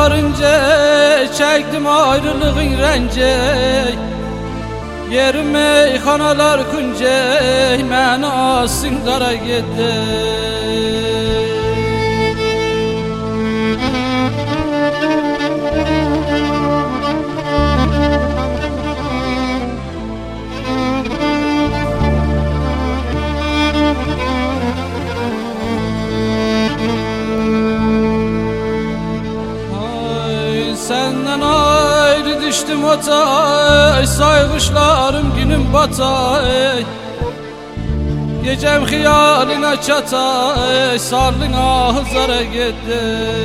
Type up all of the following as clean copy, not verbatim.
varınca çektim ayrılığın rence. Yerim meyxanalar kunce məni asın qara getdi. Senden ayrı düştüm otay, sayğışlarım günüm batay. Gecem xiyaline çatay, sarlın ahızara gitti.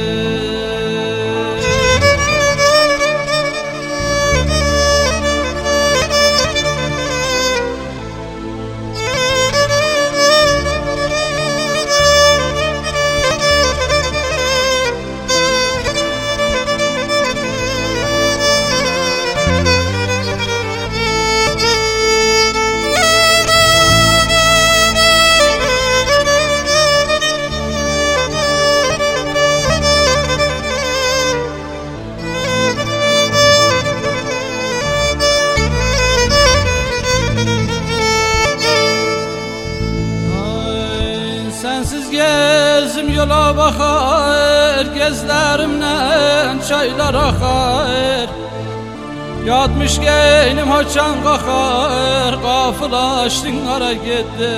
Sensiz gezim yola bakar, gözlerimden çaylar akar. Yatmış geynim haçan kakar, gafılaştın ara gitti.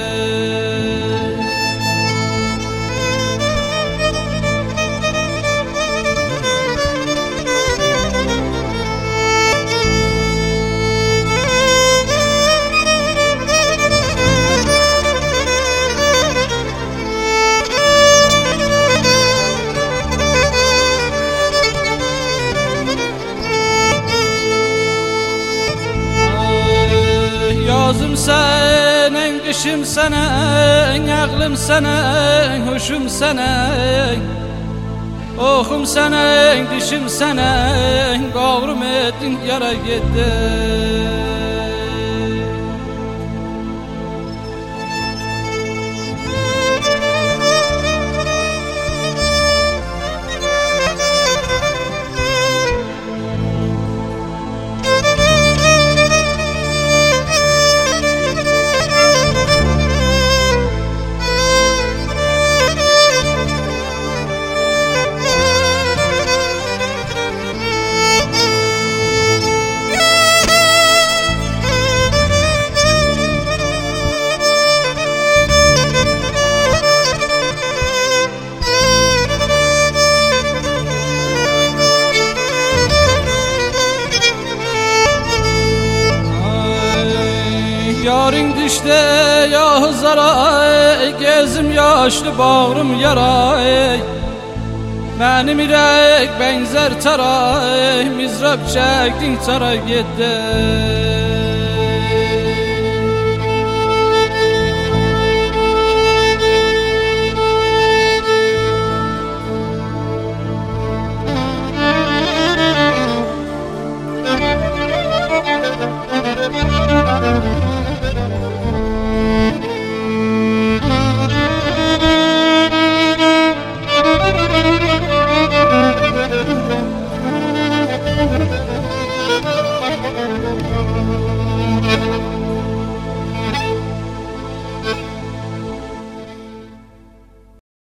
Yazım senin, kışım senin, aklım senin, hoşum senin. Oxum senin, dişim senin, qavrum etdin yara getdi. Yarın düştü yahızara, gözüm yaşlı bağrım yara. Benim ürək benzer tara, mizrab çektin tara gitti.